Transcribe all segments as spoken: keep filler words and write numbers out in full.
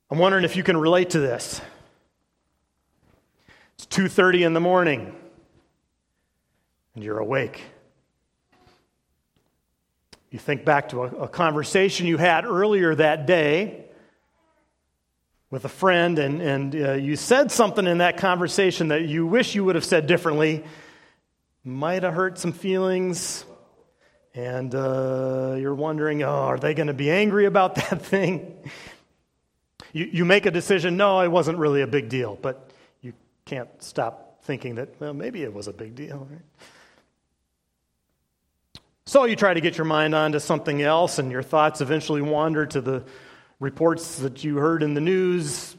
I'm wondering if you can relate to this. It's two thirty in the morning, and you're awake. You think back to a, a conversation you had earlier that day with a friend, and, and uh, you said something in that conversation that you wish you would have said differently. Might have hurt some feelings, and uh, you're wondering, oh, are they going to be angry about that thing? You, you make a decision, no, it wasn't really a big deal, but you can't stop thinking that, well, maybe it was a big deal, right? So you try to get your mind onto something else, and your thoughts eventually wander to the reports that you heard in the news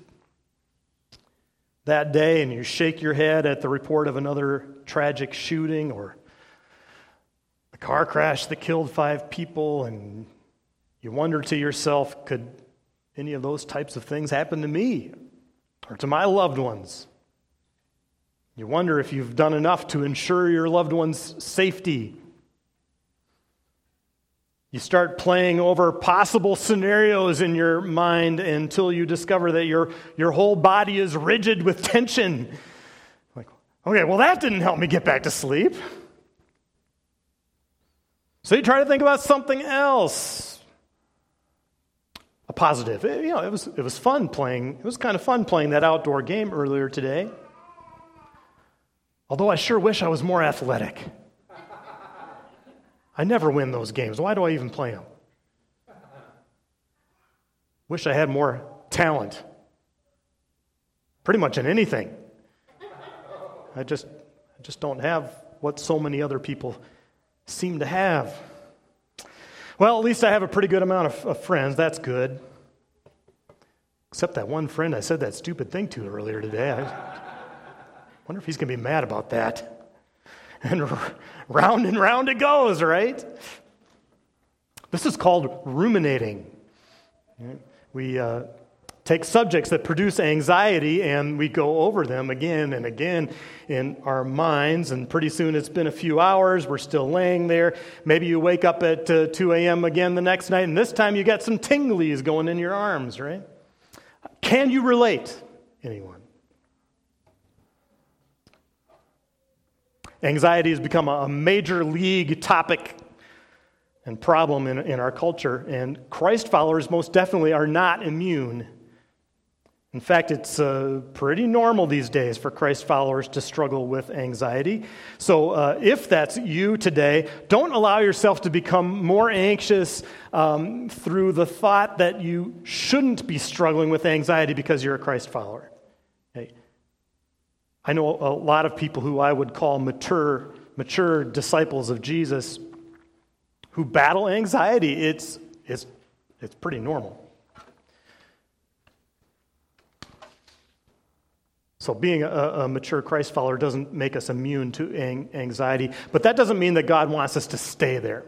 that day, and you shake your head at the report of another tragic shooting or a car crash that killed five people, and you wonder to yourself, could any of those types of things happen to me or to my loved ones? You wonder if you've done enough to ensure your loved one's safety. You start playing over possible scenarios in your mind until you discover that your, your whole body is rigid with tension. Like, okay, well, that didn't help me get back to sleep. So you try to think about something else. A positive. You know, it was it was fun playing. It was kind of fun playing that outdoor game earlier today. Although I sure wish I was more athletic. I never win those games. Why do I even play them? Wish I had more talent. Pretty much in anything. I just, I just don't have what so many other people seem to have. Well, at least I have a pretty good amount of, of friends. That's good. Except that one friend I said that stupid thing to earlier today. I wonder if he's going to be mad about that. And round and round it goes, right? This is called ruminating. We uh, take subjects that produce anxiety and we go over them again and again in our minds, and pretty soon it's been a few hours, we're still laying there. Maybe you wake up at uh, two a.m. again the next night, and this time you got some tinglies going in your arms, right? Can you relate, anyone? Anxiety has become a major league topic and problem in, in our culture, and Christ followers most definitely are not immune. In fact, it's uh, pretty normal these days for Christ followers to struggle with anxiety. So uh, if that's you today, don't allow yourself to become more anxious um, through the thought that you shouldn't be struggling with anxiety because you're a Christ follower. Okay. I know a lot of people who I would call mature, mature disciples of Jesus who battle anxiety. It's, it's, it's pretty normal. So being a, a mature Christ follower doesn't make us immune to anxiety, but that doesn't mean that God wants us to stay there.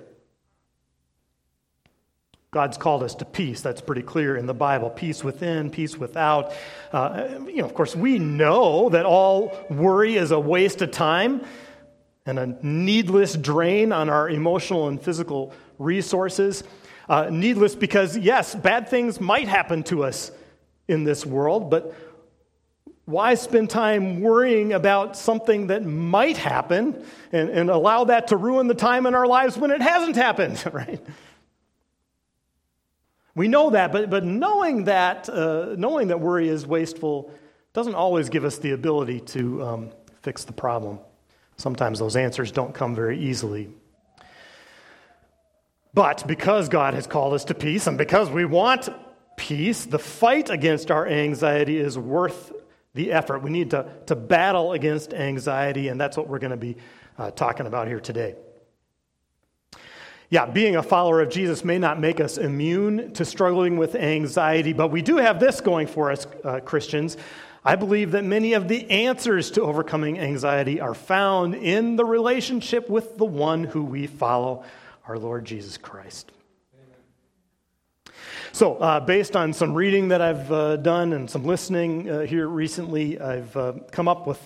God's called us to peace. That's pretty clear in the Bible. Peace within, peace without. Uh, you know, of course, we know that all worry is a waste of time and a needless drain on our emotional and physical resources. Uh, needless because, yes, bad things might happen to us in this world, but why spend time worrying about something that might happen and, and allow that to ruin the time in our lives when it hasn't happened, right? We know that, but but knowing that uh, knowing that worry is wasteful doesn't always give us the ability to um, fix the problem. Sometimes those answers don't come very easily. But because God has called us to peace, and because we want peace, the fight against our anxiety is worth the effort. We need to, to battle against anxiety, and that's what we're going to be uh, talking about here today. Yeah, being a follower of Jesus may not make us immune to struggling with anxiety, but we do have this going for us, uh, Christians. I believe that many of the answers to overcoming anxiety are found in the relationship with the one who we follow, our Lord Jesus Christ. Amen. So, uh, based on some reading that I've uh, done and some listening uh, here recently, I've uh, come up with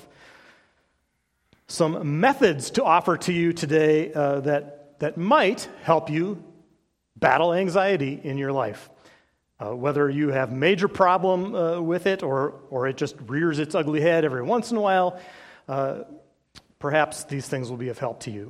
some methods to offer to you today uh, that that might help you battle anxiety in your life. Uh, whether you have major problem uh, with it or, or it just rears its ugly head every once in a while, uh, perhaps these things will be of help to you.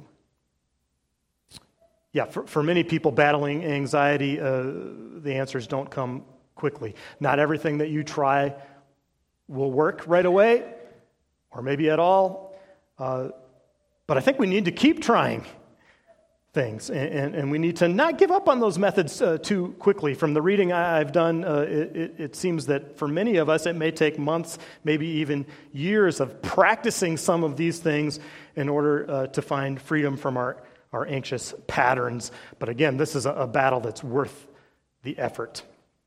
Yeah, for, for many people battling anxiety, uh, the answers don't come quickly. Not everything that you try will work right away, or maybe at all. Uh, but I think we need to keep trying things, and, and, and we need to not give up on those methods uh, too quickly. From the reading I, I've done, uh, it, it, it seems that for many of us, it may take months, maybe even years of practicing some of these things in order uh, to find freedom from our, our anxious patterns. But again, this is a, a battle that's worth the effort.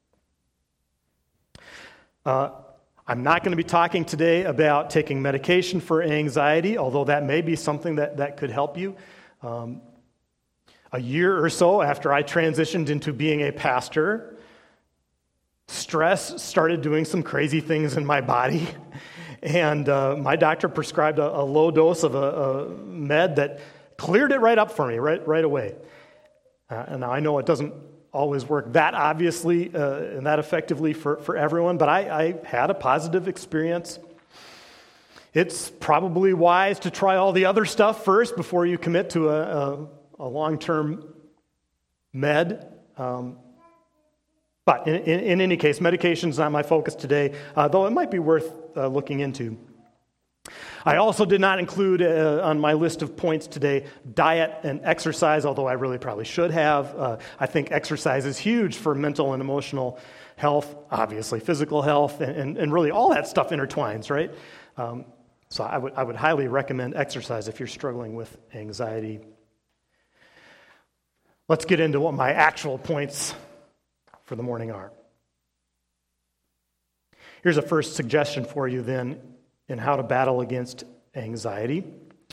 Uh, I'm not going to be talking today about taking medication for anxiety, although that may be something that, that could help you. Um, a year or so after I transitioned into being a pastor, stress started doing some crazy things in my body. And uh, my doctor prescribed a, a low dose of a, a med that cleared it right up for me right, right away. Uh, and now I know it doesn't always work that obviously uh, and that effectively for, for everyone, but I, I had a positive experience. It's probably wise to try all the other stuff first before you commit to a, a, a long-term med. Um, but in, in, in any case, medication is not my focus today, uh, though it might be worth uh, looking into. I also did not include uh, on my list of points today diet and exercise, although I really probably should have. Uh, I think exercise is huge for mental and emotional health, obviously physical health, and, and, and really all that stuff intertwines, right? Um, so I would I would highly recommend exercise if you're struggling with anxiety. Let's get into what my actual points for the morning are. Here's a first suggestion for you then in how to battle against anxiety.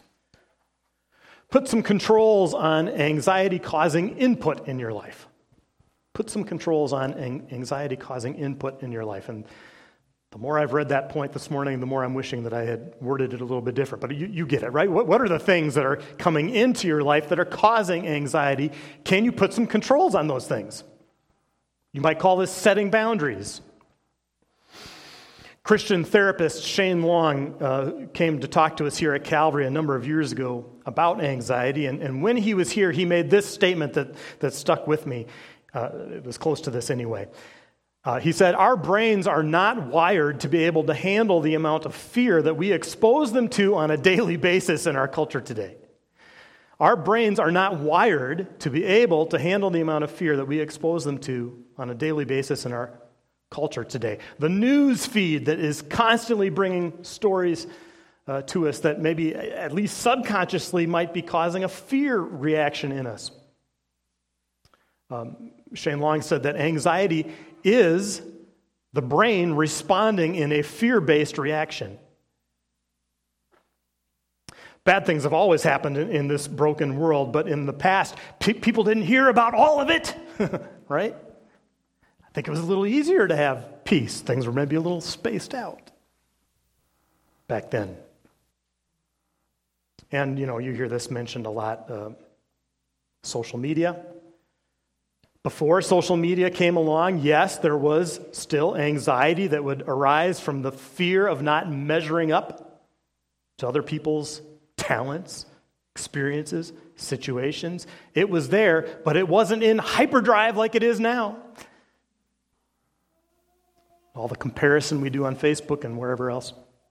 Put some controls on anxiety-causing input in your life. Put some controls on anxiety-causing input in your life. And the more I've read that point this morning, the more I'm wishing that I had worded it a little bit different. But you, you get it, right? What, what are the things that are coming into your life that are causing anxiety? Can you put some controls on those things? You might call this setting boundaries. Christian therapist Shane Long uh, came to talk to us here at Calvary a number of years ago about anxiety, and, and when he was here, he made this statement that, that stuck with me. Uh, it was close to this anyway. Uh, he said, "Our brains are not wired to be able to handle the amount of fear that we expose them to on a daily basis in our culture today. Our brains are not wired to be able to handle the amount of fear that we expose them to on a daily basis in our culture today. The news feed that is constantly bringing stories uh, to us that maybe at least subconsciously might be causing a fear reaction in us." Um, Shane Long said that anxiety is the brain responding in a fear-based reaction. Bad things have always happened in, in this broken world, but in the past, pe- people didn't hear about all of it, right? I think it was a little easier to have peace. Things were maybe a little spaced out back then. And, you know, you hear this mentioned a lot, uh, social media. Before social media came along, yes, there was still anxiety that would arise from the fear of not measuring up to other people's talents, experiences, situations. It was there, but it wasn't in hyperdrive like it is now. All the comparison we do on Facebook and wherever else.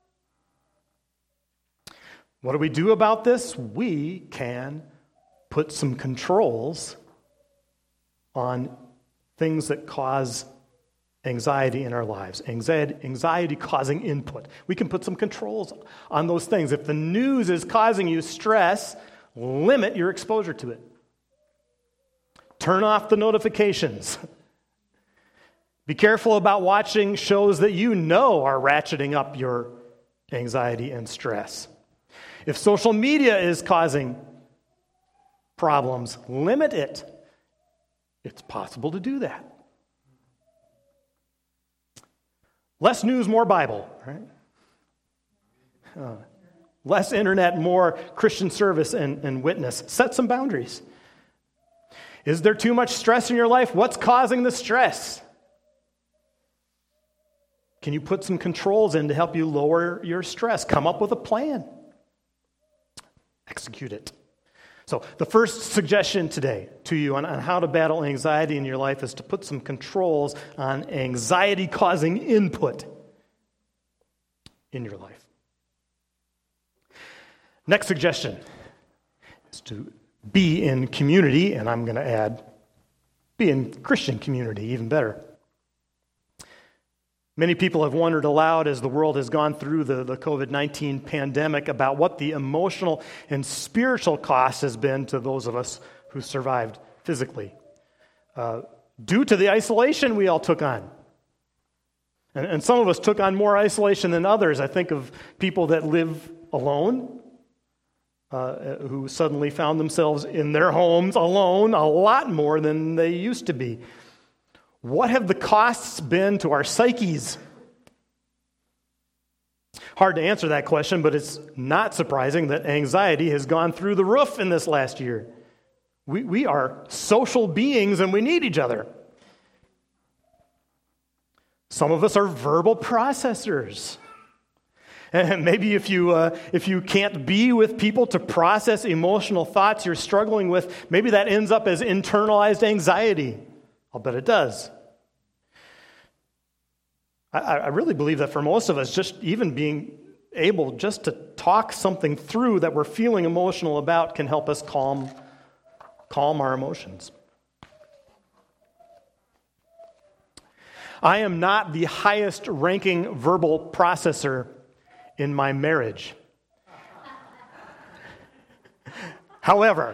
What do we do about this? We can put some controls on things that cause anxiety in our lives, anxiety, anxiety causing input. We can put some controls on those things. If the news is causing you stress, limit your exposure to it. Turn off the notifications. Be careful about watching shows that you know are ratcheting up your anxiety and stress. If social media is causing problems, limit it. It's possible to do that. Less news, more Bible, right? Uh, less internet, more Christian service and, and witness. Set some boundaries. Is there too much stress in your life? What's causing the stress? Can you put some controls in to help you lower your stress? Come up with a plan. Execute it. So the first suggestion today to you on, on how to battle anxiety in your life is to put some controls on anxiety-causing input in your life. Next suggestion is to be in community, and I'm going to add, be in Christian community, even better. Many people have wondered aloud as the world has gone through the, the covid nineteen pandemic about what the emotional and spiritual cost has been to those of us who survived physically, uh, due to the isolation we all took on. And, and some of us took on more isolation than others. I think of people that live alone, uh, who suddenly found themselves in their homes alone a lot more than they used to be. What have the costs been to our psyches? Hard to answer that question, but it's not surprising that anxiety has gone through the roof in this last year. We, we are social beings and we need each other. Some of us are verbal processors. And maybe if you uh, if you can't be with people to process emotional thoughts you're struggling with, maybe that ends up as internalized anxiety. I'll bet it does. I, I really believe that for most of us, just even being able just to talk something through that we're feeling emotional about can help us calm, calm our emotions. I am not the highest ranking verbal processor in my marriage. However,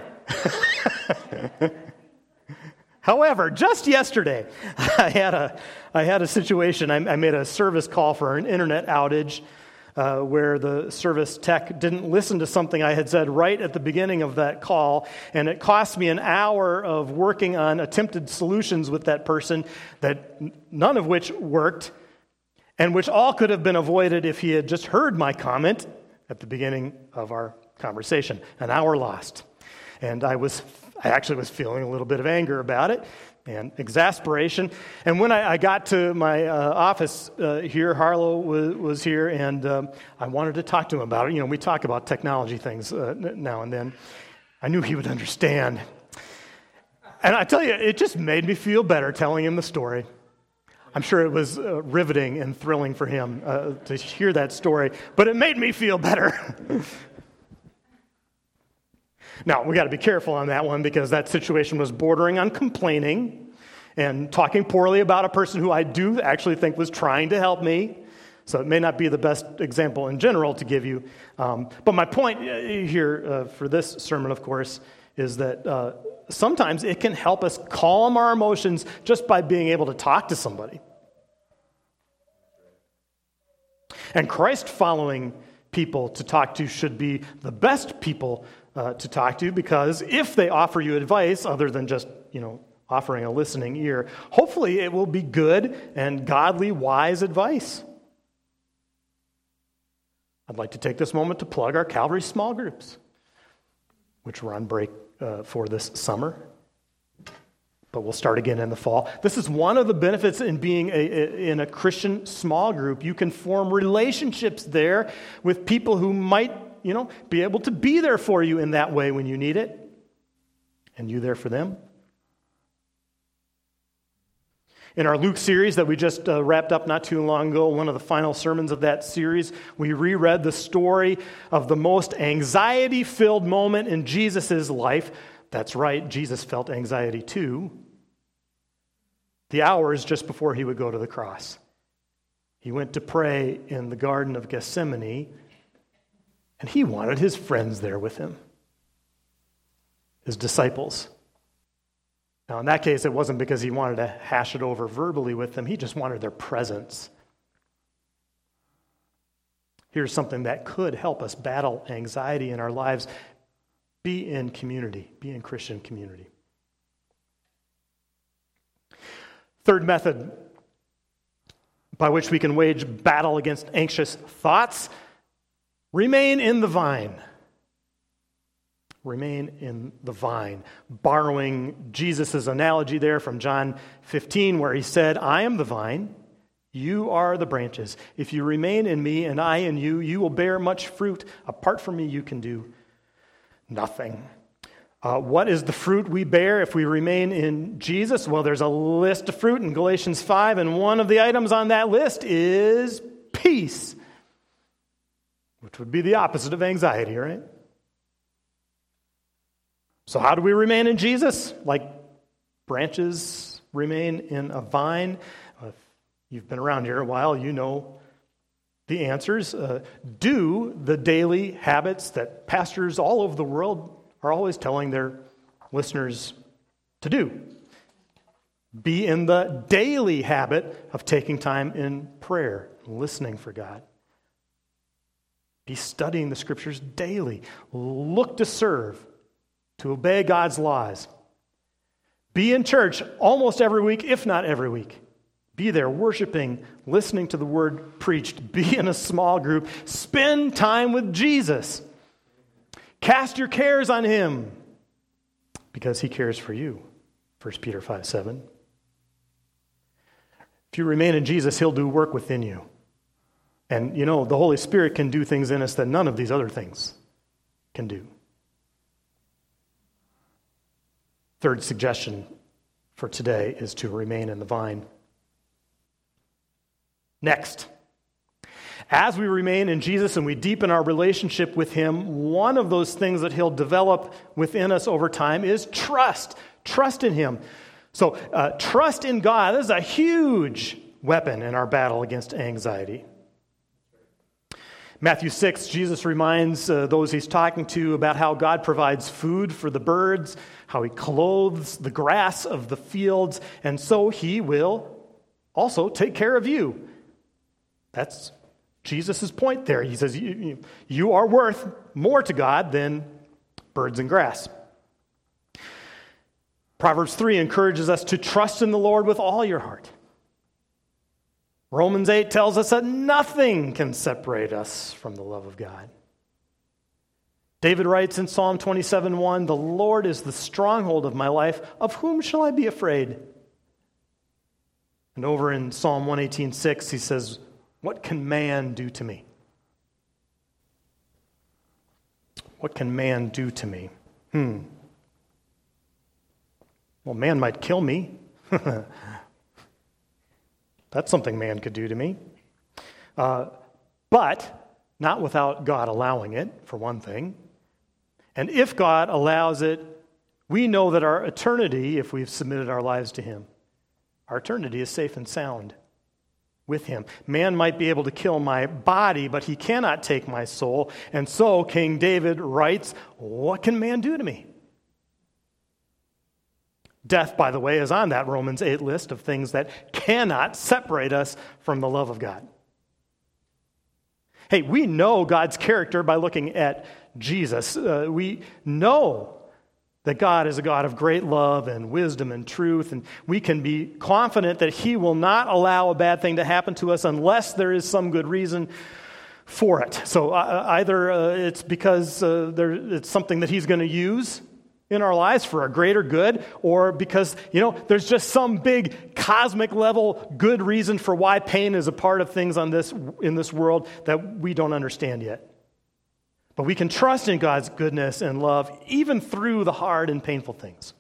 However, just yesterday, I had a I had a situation. I, I made a service call for an internet outage uh, where the service tech didn't listen to something I had said right at the beginning of that call, and it cost me an hour of working on attempted solutions with that person that none of which worked, and which all could have been avoided if he had just heard my comment at the beginning of our conversation. An hour lost, and I was. I actually was feeling a little bit of anger about it and exasperation. And when I, I got to my uh, office uh, here, Harlow was, was here, and um, I wanted to talk to him about it. You know, we talk about technology things uh, now and then. I knew he would understand. And I tell you, it just made me feel better telling him the story. I'm sure it was uh, riveting and thrilling for him uh, to hear that story, but it made me feel better. Now, we got to be careful on that one because that situation was bordering on complaining and talking poorly about a person who I do actually think was trying to help me. So it may not be the best example in general to give you. Um, but my point here uh, for this sermon, of course, is that uh, sometimes it can help us calm our emotions just by being able to talk to somebody. And Christ-following people to talk to should be the best people Uh, to talk to, because if they offer you advice other than just, you know, offering a listening ear, hopefully it will be good and godly, wise advice. I'd like to take this moment to plug our Calvary small groups, which we're on break uh, for this summer, but we'll start again in the fall. This is one of the benefits in being a, a, in a Christian small group. You can form relationships there with people who might, you know, be able to be there for you in that way when you need it, and you there for them. In our Luke series that we just uh, wrapped up not too long ago, one of the final sermons of that series, we reread the story of the most anxiety-filled moment in Jesus' life. That's right, Jesus felt anxiety too. The hours just before he would go to the cross. He went to pray in the Garden of Gethsemane, and he wanted his friends there with him, his disciples. Now, in that case, it wasn't because he wanted to hash it over verbally with them. He just wanted their presence. Here's something that could help us battle anxiety in our lives. Be in community. Be in Christian community. Third method by which we can wage battle against anxious thoughts: remain in the vine. Remain in the vine. Borrowing Jesus' analogy there from John fifteen, where he said, I am the vine, You are the branches. If you remain in me and I in you, you will bear much fruit. Apart from me, you can do nothing. Uh, what is the fruit we bear if we remain in Jesus? Well, there's a list of fruit in Galatians five, and one of the items on that list is peace, which would be the opposite of anxiety, right? So how do we remain in Jesus? Like branches remain in a vine. Uh, if you've been around here a while, you know the answers. Uh, do the daily habits that pastors all over the world are always telling their listeners to do. Be in the daily habit of taking time in prayer, listening for God. Be studying the Scriptures daily. Look to serve, to obey God's laws. Be in church almost every week, if not every week. Be there worshiping, listening to the word preached. Be in a small group. Spend time with Jesus. Cast your cares on him because he cares for you. First Peter five seven. If you remain in Jesus, he'll do work within you. And you know, the Holy Spirit can do things in us that none of these other things can do. Third suggestion for today is to remain in the vine. Next, as we remain in Jesus and we deepen our relationship with him, one of those things that he'll develop within us over time is trust. Trust in him. So uh, trust in God. This is a huge weapon in our battle against anxiety. Matthew six, Jesus reminds uh, those he's talking to about how God provides food for the birds, how he clothes the grass of the fields, and so he will also take care of you. That's Jesus' point there. He says, you, you, you are worth more to God than birds and grass. Proverbs three encourages us to trust in the Lord with all your heart. Romans eight tells us that nothing can separate us from the love of God. David writes in Psalm twenty-seven one, "The Lord is the stronghold of my life. Of whom shall I be afraid?" And over in Psalm one eighteen six, he says, "What can man do to me?" What can man do to me? Hmm. Well, man might kill me. That's something man could do to me. Uh, but not without God allowing it, for one thing. And if God allows it, we know that our eternity, if we've submitted our lives to him, our eternity is safe and sound with him. Man might be able to kill my body, but he cannot take my soul. And so King David writes, "What can man do to me?" Death, by the way, is on that Romans eight list of things that cannot separate us from the love of God. Hey, we know God's character by looking at Jesus. Uh, we know that God is a God of great love and wisdom and truth, and we can be confident that he will not allow a bad thing to happen to us unless there is some good reason for it. So uh, either uh, it's because uh, there, it's something that he's going to use in our lives for a greater good, or because, you know, there's just some big cosmic level good reason for why pain is a part of things on this in this world that we don't understand yet. But we can trust in God's goodness and love even through the hard and painful things.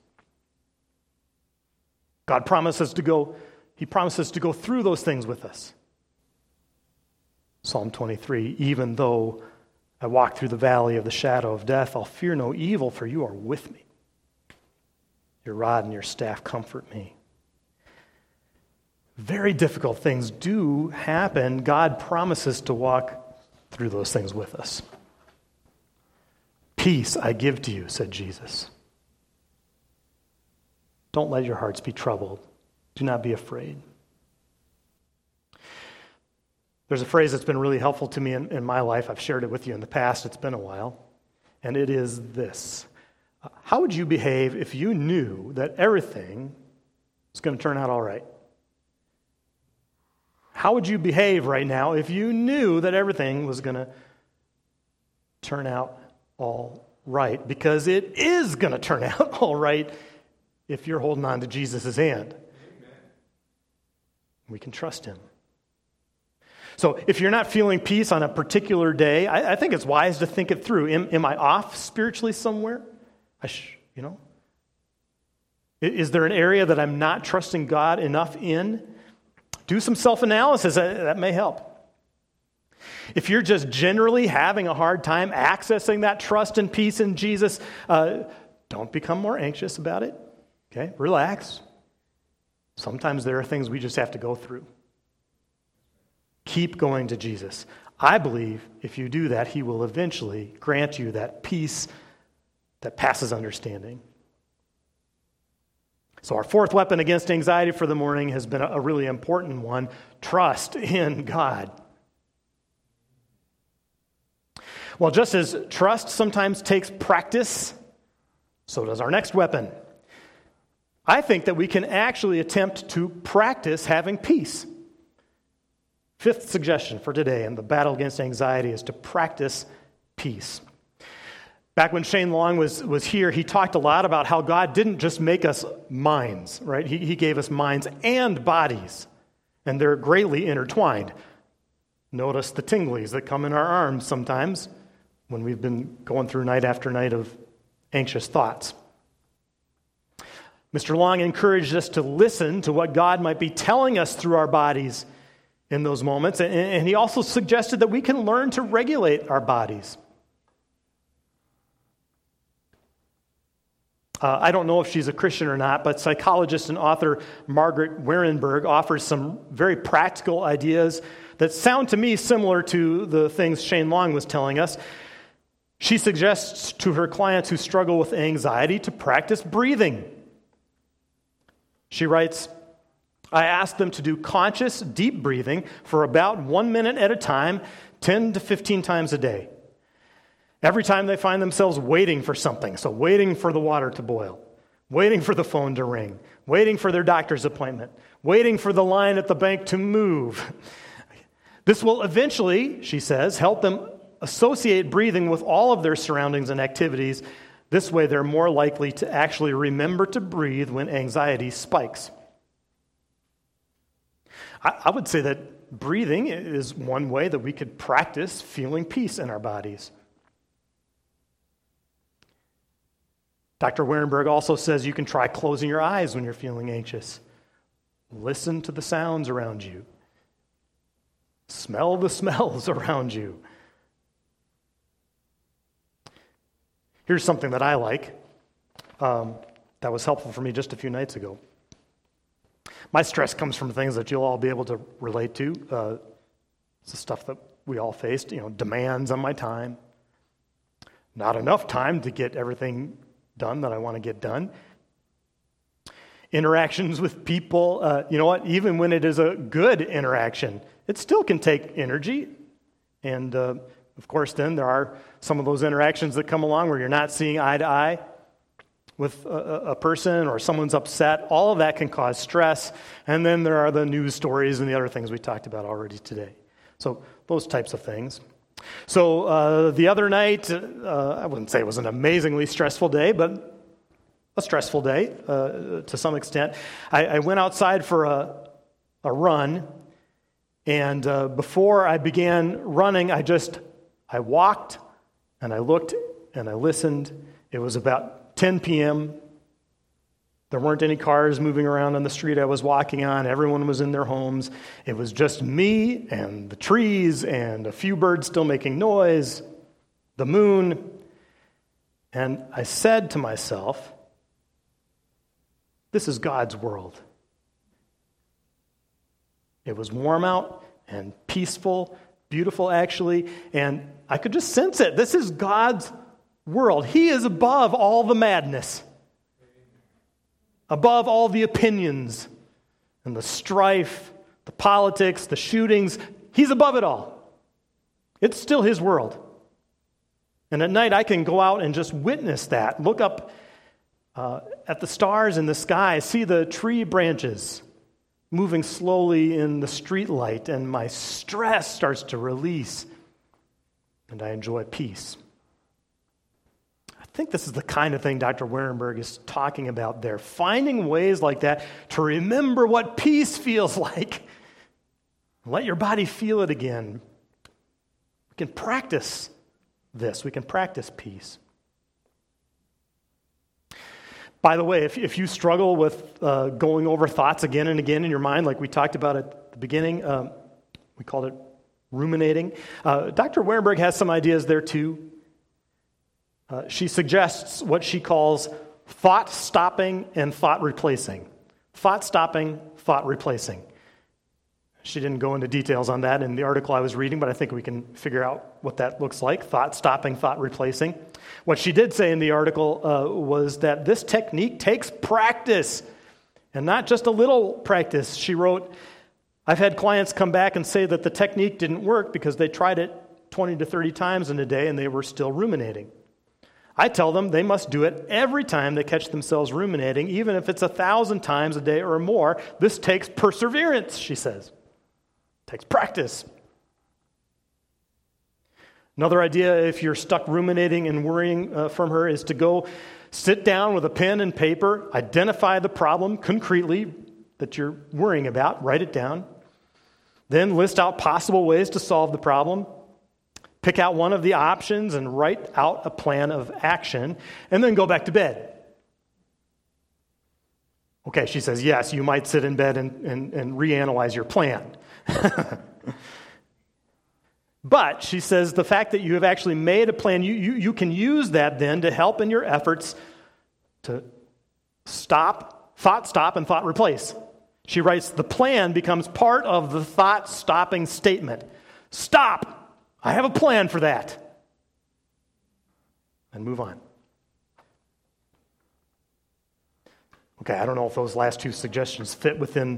God promises to go, he promises to go through those things with us. Psalm twenty-three, "Even though I walk through the valley of the shadow of death, I'll fear no evil, for you are with me. Your rod and your staff comfort me." Very difficult things do happen. God promises to walk through those things with us. "Peace I give to you," said Jesus. "Don't let your hearts be troubled. Do not be afraid." There's a phrase that's been really helpful to me in, in my life. I've shared it with you in the past. It's been a while. And it is this. How would you behave if you knew that everything was going to turn out all right? How would you behave right now if you knew that everything was going to turn out all right? Because it is going to turn out all right if you're holding on to Jesus' hand. Amen. We can trust him. So if you're not feeling peace on a particular day, I, I think it's wise to think it through. Am, am I off spiritually somewhere? I sh, you know, is there an area that I'm not trusting God enough in? Do some self-analysis. That, that may help. If you're just generally having a hard time accessing that trust and peace in Jesus, uh, don't become more anxious about it. Okay, relax. Sometimes there are things we just have to go through. Keep going to Jesus. I believe if you do that, he will eventually grant you that peace that passes understanding. So our fourth weapon against anxiety for the morning has been a really important one. Trust in God. Well, just as trust sometimes takes practice, so does our next weapon. I think that we can actually attempt to practice having peace. Fifth suggestion for today in the battle against anxiety is to practice peace. Back when Shane Long was, was here, he talked a lot about how God didn't just make us minds, right? He, he gave us minds and bodies, and they're greatly intertwined. Notice the tinglies that come in our arms sometimes when we've been going through night after night of anxious thoughts. Mister Long encouraged us to listen to what God might be telling us through our bodies in those moments, and, and he also suggested that we can learn to regulate our bodies. Uh, I don't know if she's a Christian or not, but psychologist and author Margaret Werenberg offers some very practical ideas that sound to me similar to the things Shane Long was telling us. She suggests to her clients who struggle with anxiety to practice breathing. She writes, I ask them to do conscious, deep breathing for about one minute at a time, ten to fifteen times a day. Every time they find themselves waiting for something, so waiting for the water to boil, waiting for the phone to ring, waiting for their doctor's appointment, waiting for the line at the bank to move. This will eventually, she says, help them associate breathing with all of their surroundings and activities. This way, they're more likely to actually remember to breathe when anxiety spikes. I, I would say that breathing is one way that we could practice feeling peace in our bodies. Doctor Werenberg also says you can try closing your eyes when you're feeling anxious. Listen to the sounds around you. Smell the smells around you. Here's something that I like um, that was helpful for me just a few nights ago. My stress comes from things that you'll all be able to relate to. Uh, it's the stuff that we all faced, you know, demands on my time. Not enough time to get everything done that I want to get done. Interactions with people, uh, you know what, even when it is a good interaction, it still can take energy. And uh, of course, then there are some of those interactions that come along where you're not seeing eye to eye with a, a person or someone's upset. All of that can cause stress. And then there are the news stories and the other things we talked about already today. So those types of things. So uh, the other night, uh, I wouldn't say it was an amazingly stressful day, but a stressful day uh, to some extent. I, I went outside for a, a run, and uh, before I began running, I just, I walked, and I looked, and I listened. It was about ten p.m. There weren't any cars moving around on the street I was walking on. Everyone was in their homes. It was just me and the trees and a few birds still making noise, the moon. And I said to myself, this is God's world. It was warm out and peaceful, beautiful actually, and I could just sense it. This is God's world. He is above all the madness. Above all the opinions and the strife, the politics, the shootings. He's above it all. It's still his world. And at night I can go out and just witness that. Look up uh, at the stars in the sky, see the tree branches moving slowly in the street light, and my stress starts to release, and I enjoy peace. I think this is the kind of thing Doctor Werenberg is talking about there. Finding ways like that to remember what peace feels like. Let your body feel it again. We can practice this. We can practice peace. By the way, if, if you struggle with uh, going over thoughts again and again in your mind, like we talked about at the beginning, um, we called it ruminating. Uh, Doctor Wehrenberg has some ideas there too. Uh, she suggests what she calls thought stopping and thought replacing. Thought stopping, thought replacing. She didn't go into details on that in the article I was reading, but I think we can figure out what that looks like. Thought stopping, thought replacing. What she did say in the article uh, was that this technique takes practice, and not just a little practice. She wrote, I've had clients come back and say that the technique didn't work because they tried it twenty to thirty times in a day and they were still ruminating. I tell them they must do it every time they catch themselves ruminating, even if it's a thousand times a day or more. This takes perseverance, she says. It takes practice. Another idea, if you're stuck ruminating and worrying uh, from her, is to go sit down with a pen and paper, identify the problem concretely that you're worrying about, write it down, then list out possible ways to solve the problem, pick out one of the options and write out a plan of action, and then go back to bed. Okay, she says, yes, you might sit in bed and, and, and reanalyze your plan. But she says the fact that you have actually made a plan, you, you, you can use that then to help in your efforts to stop, thought stop, and thought replace. She writes, the plan becomes part of the thought stopping statement. Stop! I have a plan for that. And move on. Okay, I don't know if those last two suggestions fit within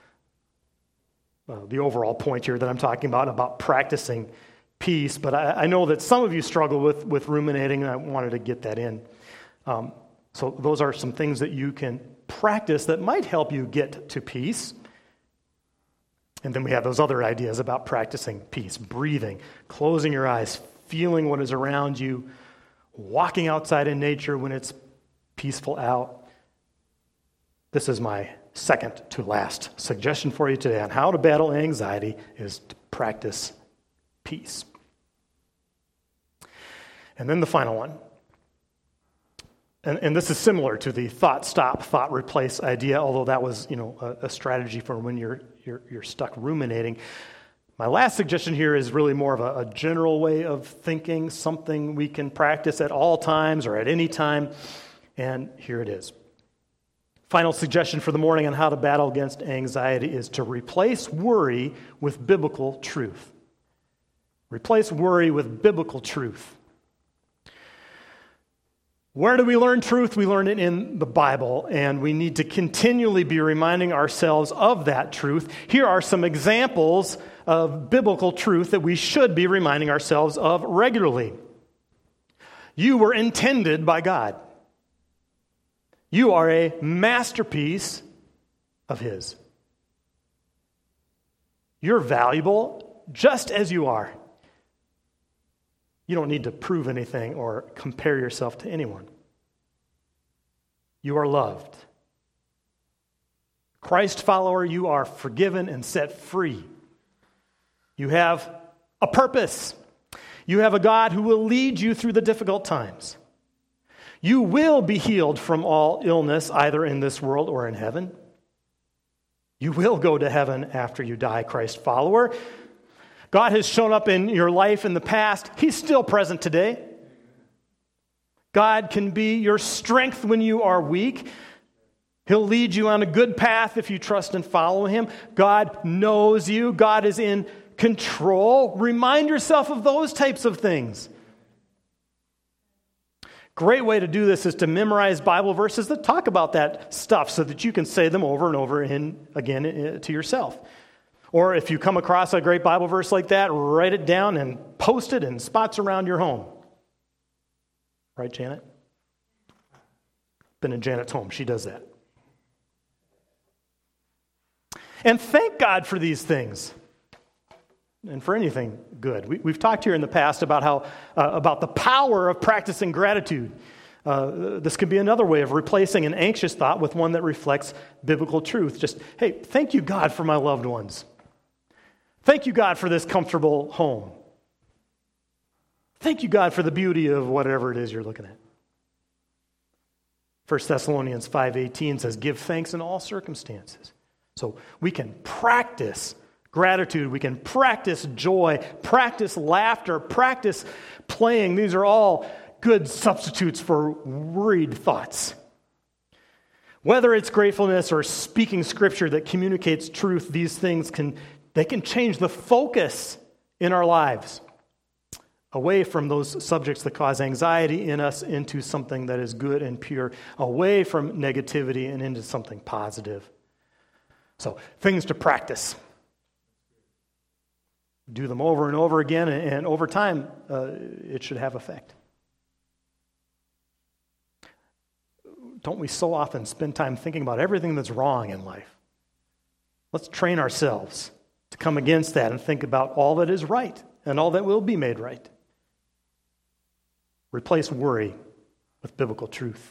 uh, the overall point here that I'm talking about, about practicing peace, but I, I know that some of you struggle with, with ruminating, and I wanted to get that in. Um, so those are some things that you can practice that might help you get to peace. And then we have those other ideas about practicing peace, breathing, closing your eyes, feeling what is around you, walking outside in nature when it's peaceful out. This is my second to last suggestion for you today on how to battle anxiety is to practice peace. And then the final one. And, and this is similar to the thought stop, thought replace idea, although that was, you know, a, a strategy for when you're, you're you're stuck ruminating. My last suggestion here is really more of a, a general way of thinking, something we can practice at all times or at any time. And here it is. Final suggestion for the morning on how to battle against anxiety is to replace worry with biblical truth. Replace worry with biblical truth. Where do we learn truth? We learn it in the Bible, and we need to continually be reminding ourselves of that truth. Here are some examples of biblical truth that we should be reminding ourselves of regularly. You were intended by God. You are a masterpiece of His. You're valuable just as you are. You don't need to prove anything or compare yourself to anyone. You are loved. Christ follower, you are forgiven and set free. You have a purpose. You have a God who will lead you through the difficult times. You will be healed from all illness, either in this world or in heaven. You will go to heaven after you die, Christ follower. God has shown up in your life in the past. He's still present today. God can be your strength when you are weak. He'll lead you on a good path if you trust and follow Him. God knows you. God is in control. Remind yourself of those types of things. Great way to do this is to memorize Bible verses that talk about that stuff so that you can say them over and over in, again to yourself. Or if you come across a great Bible verse like that, write it down and post it in spots around your home. Right, Janet? Been in Janet's home. She does that. And thank God for these things. And for anything good. We, we've talked here in the past about how uh, about the power of practicing gratitude. Uh, this could be another way of replacing an anxious thought with one that reflects biblical truth. Just, hey, thank you, God, for my loved ones. Thank you, God, for this comfortable home. Thank you, God, for the beauty of whatever it is you're looking at. First Thessalonians five eighteen says, give thanks in all circumstances. So we can practice gratitude, we can practice joy, practice laughter, practice playing. These are all good substitutes for worried thoughts. Whether it's gratefulness or speaking scripture that communicates truth, these things can they can change the focus in our lives away from those subjects that cause anxiety in us into something that is good and pure, away from negativity and into something positive. So, things to practice. Do them over and over again, and over time, uh, it should have effect. Don't we so often spend time thinking about everything that's wrong in life? Let's train ourselves to come against that and think about all that is right and all that will be made right. Replace worry with biblical truth.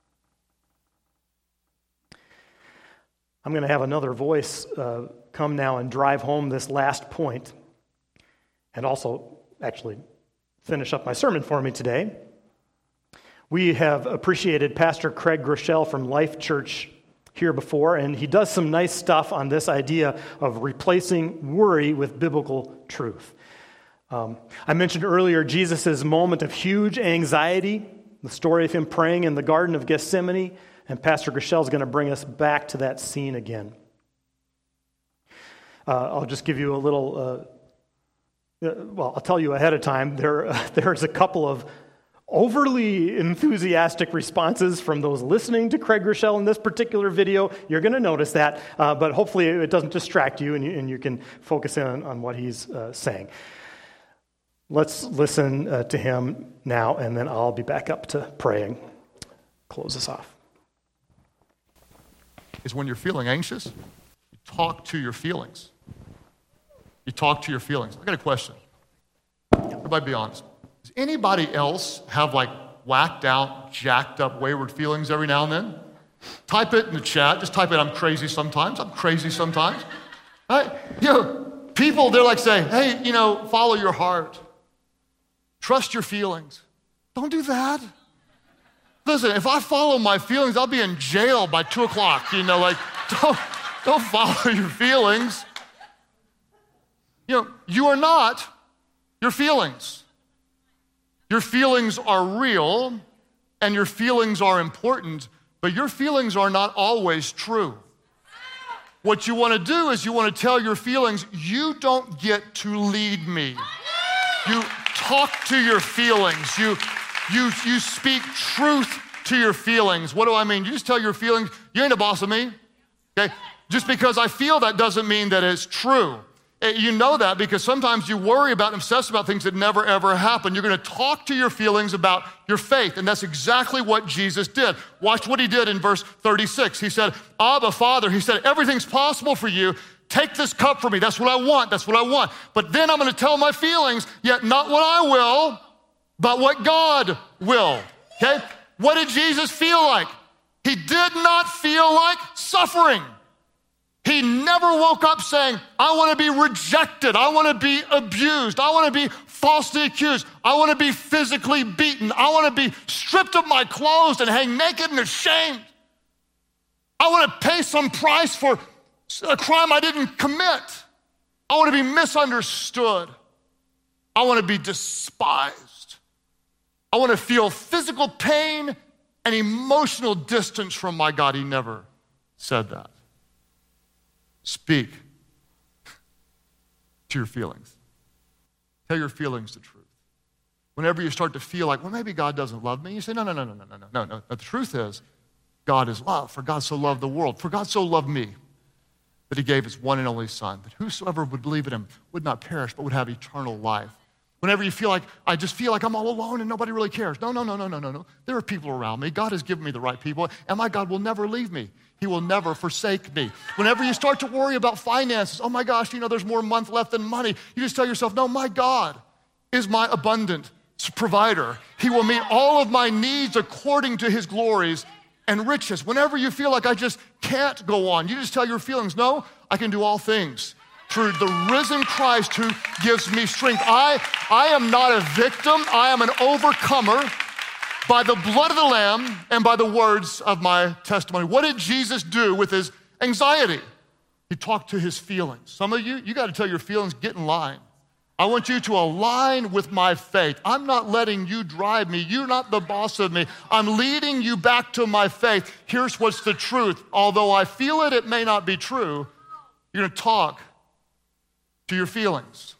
I'm going to have another voice uh, come now and drive home this last point, and also actually finish up my sermon for me today. We have appreciated Pastor Craig Groeschel from Life Church here before, and he does some nice stuff on this idea of replacing worry with biblical truth. Um, I mentioned earlier Jesus' moment of huge anxiety, the story of him praying in the Garden of Gethsemane, and Pastor Groeschel is going to bring us back to that scene again. Uh, I'll just give you a little, uh, uh, well, I'll tell you ahead of time, there, uh, there's a couple of overly enthusiastic responses from those listening to Craig Groeschel in this particular video. You're going to notice that, uh, but hopefully it doesn't distract you and you, and you can focus in on, on what he's uh, saying. Let's listen uh, to him now, and then I'll be back up to praying. Close us off. Is when you're feeling anxious, you talk to your feelings. You talk to your feelings. I got a question. Everybody be honest. Does anybody else have like whacked out, jacked up, wayward feelings every now and then? Type it in the chat. Just type it, I'm crazy sometimes. I'm crazy sometimes. Right? You know, people, they're like saying, hey, you know, follow your heart. Trust your feelings. Don't do that. Listen, if I follow my feelings, I'll be in jail by two o'clock. You know, like, don't, don't follow your feelings. You know, you are not your feelings. Your feelings are real, and your feelings are important, but your feelings are not always true. What you want to do is you want to tell your feelings, you don't get to lead me. You talk to your feelings. You, you, you speak truth to your feelings. What do I mean? You just tell your feelings, you ain't the boss of me. Okay? Just because I feel that doesn't mean that it's true. You know that because sometimes you worry about and obsess about things that never, ever happen. You're going to talk to your feelings about your faith, and that's exactly what Jesus did. Watch what he did in verse thirty-six. He said, Abba, Father, he said, everything's possible for you. Take this cup from me. That's what I want. That's what I want. But then I'm going to tell my feelings, yet not what I will, but what God will. Okay? What did Jesus feel like? He did not feel like suffering. He never woke up saying, I want to be rejected. I want to be abused. I want to be falsely accused. I want to be physically beaten. I want to be stripped of my clothes and hang naked and ashamed. I want to pay some price for a crime I didn't commit. I want to be misunderstood. I want to be despised. I want to feel physical pain and emotional distance from my God. He never said that. Speak to your feelings. Tell your feelings the truth. Whenever you start to feel like, well, maybe God doesn't love me, you say, no, no, no, no, no, no, no, no. The truth is, God is love. For God so loved the world. For God so loved me that he gave his one and only Son, that whosoever would believe in him would not perish, but would have eternal life. Whenever you feel like, I just feel like I'm all alone and nobody really cares. No, no, no, no, no, no, no. There are people around me. God has given me the right people, and my God will never leave me. He will never forsake me. Whenever you start to worry about finances, oh my gosh, you know, there's more month left than money, you just tell yourself, no, my God is my abundant provider. He will meet all of my needs according to his glories and riches. Whenever you feel like I just can't go on, you just tell your feelings, no, I can do all things through the risen Christ who gives me strength. I, I am not a victim. I am an overcomer by the blood of the Lamb and by the words of my testimony. What did Jesus do with his anxiety? He talked to his feelings. Some of you, you got to tell your feelings, get in line. I want you to align with my faith. I'm not letting you drive me. You're not the boss of me. I'm leading you back to my faith. Here's what's the truth. Although I feel it, it may not be true. You're going to talk to your feelings.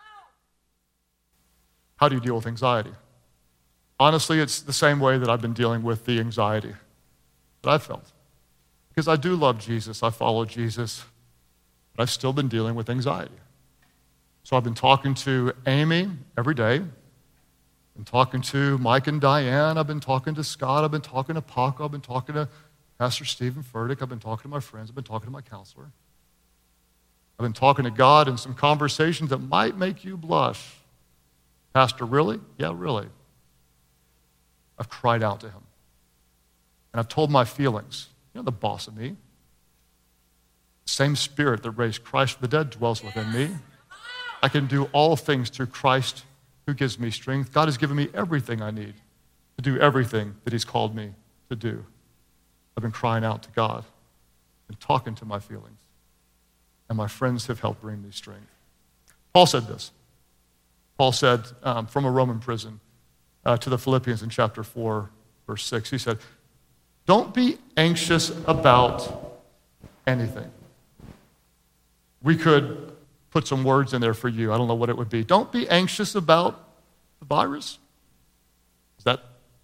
How do you deal with anxiety? Honestly, it's the same way that I've been dealing with the anxiety that I felt. Because I do love Jesus. I follow Jesus. But I've still been dealing with anxiety. So I've been talking to Amy every day. I've been talking to Mike and Diane. I've been talking to Scott. I've been talking to Paco. I've been talking to Pastor Stephen Furtick. I've been talking to my friends. I've been talking to my counselor. I've been talking to God in some conversations that might make you blush. Pastor, really? Yeah, really. I've cried out to him. And I've told my feelings. You're the boss of me. The same spirit that raised Christ from the dead dwells within me. I can do all things through Christ who gives me strength. God has given me everything I need to do everything that he's called me to do. I've been crying out to God and talking to my feelings. And my friends have helped bring me strength. Paul said this. Paul said um, from a Roman prison uh, to the Philippians in chapter four, verse six, he said, don't be anxious about anything. We could put some words in there for you. I don't know what it would be. Don't be anxious about the virus. Is that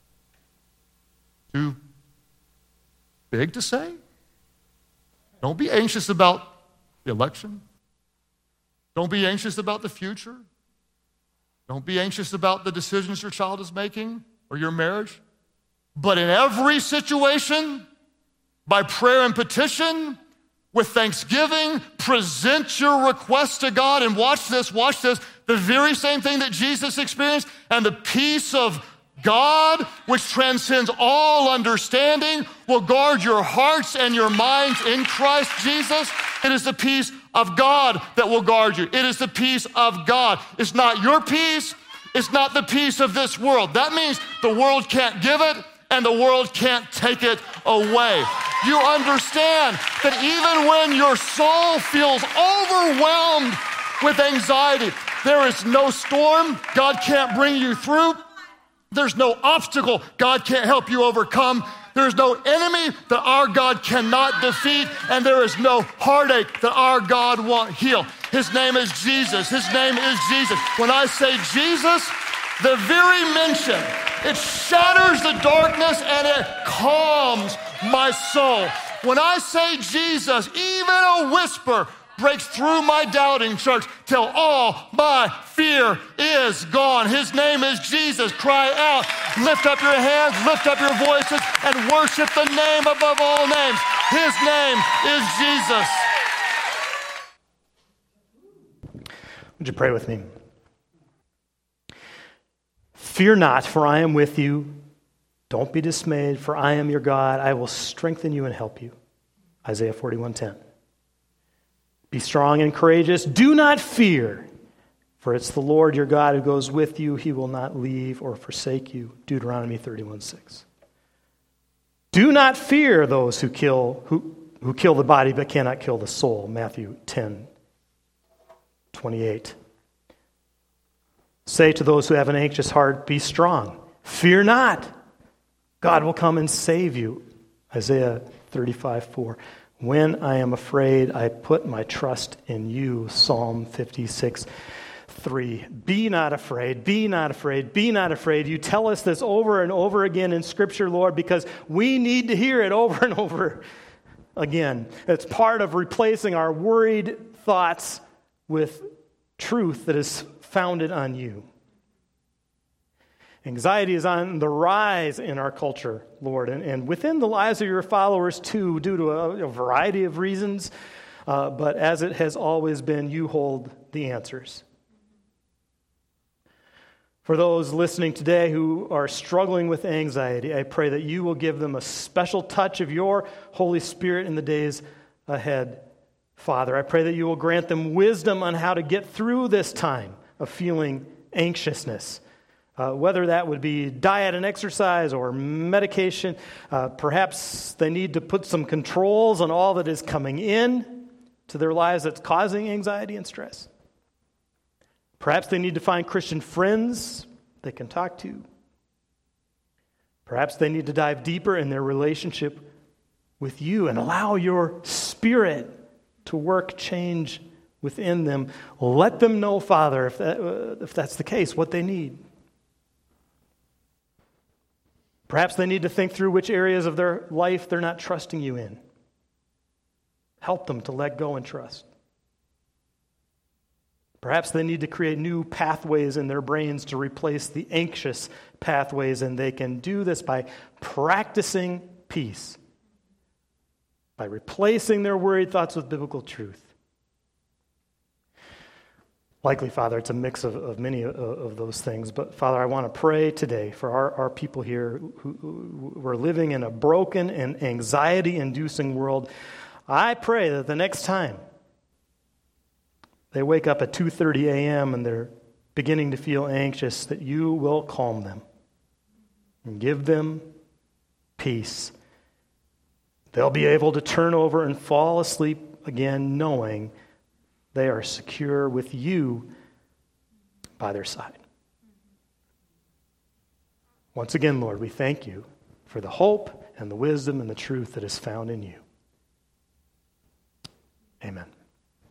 too big to say? Don't be anxious about the election. Don't be anxious about the future. Don't be anxious about the decisions your child is making or your marriage. But in every situation, by prayer and petition, with thanksgiving, present your request to God. And watch this, watch this. The very same thing that Jesus experienced, and the peace of God, which transcends all understanding, will guard your hearts and your minds in Christ Jesus. It is the peace of God that will guard you. It is the peace of God. It's not your peace. It's not the peace of this world. That means the world can't give it, and the world can't take it away. You understand that even when your soul feels overwhelmed with anxiety, there is no storm God can't bring you through. There's no obstacle God can't help you overcome. There's no enemy that our God cannot defeat, and there is no heartache that our God won't heal. His name is Jesus. His name is Jesus. When I say Jesus, the very mention, it shatters the darkness and it calms my soul. When I say Jesus, even a whisper breaks through my doubting, church, till all my fear is gone. His name is Jesus. Cry out, lift up your hands, lift up your voices, and worship the name above all names. His name is Jesus. Would you pray with me? Fear not, for I am with you. Don't be dismayed, for I am your God. I will strengthen you and help you. Isaiah forty-one ten. Be strong and courageous. Do not fear, for it's the Lord your God who goes with you. He will not leave or forsake you. Deuteronomy thirty-one six. Do not fear those who kill who, who kill the body but cannot kill the soul. Matthew ten twenty-eight. Say to those who have an anxious heart, be strong. Fear not. God will come and save you. Isaiah thirty-five four. When I am afraid, I put my trust in you. Psalm fifty-six three. Be not afraid, be not afraid, be not afraid. You tell us this over and over again in Scripture, Lord, because we need to hear it over and over again. It's part of replacing our worried thoughts with truth that is founded on you. Anxiety is on the rise in our culture, Lord, and, and within the lives of your followers too, due to a, a variety of reasons. Uh, but as it has always been, you hold the answers. For those listening today who are struggling with anxiety, I pray that you will give them a special touch of your Holy Spirit in the days ahead Father, I pray that you will grant them wisdom on how to get through this time of feeling anxiousness. Uh, whether that would be diet and exercise or medication, uh, perhaps they need to put some controls on all that is coming in to their lives that's causing anxiety and stress. Perhaps they need to find Christian friends they can talk to. Perhaps they need to dive deeper in their relationship with you and allow your Spirit to work change within them. Let them know, Father, if that, uh, if that's the case, what they need. Perhaps they need to think through which areas of their life they're not trusting you in. Help them to let go and trust. Perhaps they need to create new pathways in their brains to replace the anxious pathways, and they can do this by practicing peace, by replacing their worried thoughts with biblical truth. Likely, Father, it's a mix of, of many of, of those things. But, Father, I want to pray today for our, our people here who, who are living in a broken and anxiety-inducing world. I pray that the next time they wake up at two thirty a.m. and they're beginning to feel anxious, that you will calm them and give them peace. They'll be able to turn over and fall asleep again, knowing they are secure with you by their side. Once again, Lord, we thank you for the hope and the wisdom and the truth that is found in you. Amen.